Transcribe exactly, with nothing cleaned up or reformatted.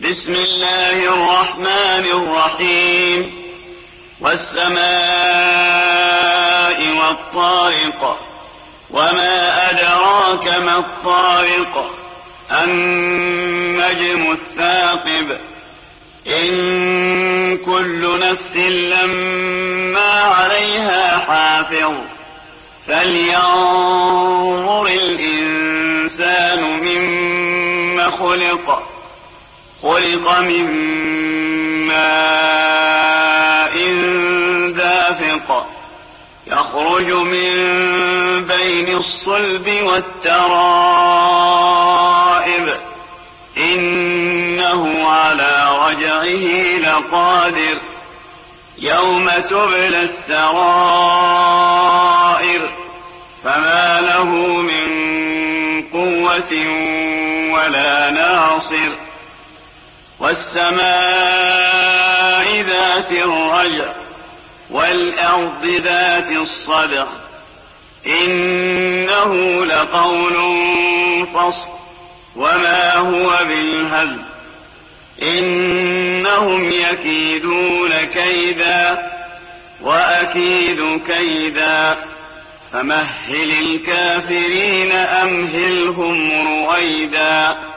بسم الله الرحمن الرحيم والسماء والطارق وما أدراك ما الطارق النجم الثاقب إن كل نفس لما عليها حافظ فلينظر الإنسان مما خلق خلق من ماء دافق يخرج من بين الصلب والترائب إنه على رجعه لقادر يوم تبلى السرائر فما له من قوة ولا ناصر والسماء ذات الرجع والأرض ذات الصدع إنه لقول فصل وما هو بالهزل إنهم يكيدون كيدا وأكيد كيدا فمهل الكافرين أمهلهم رويدا.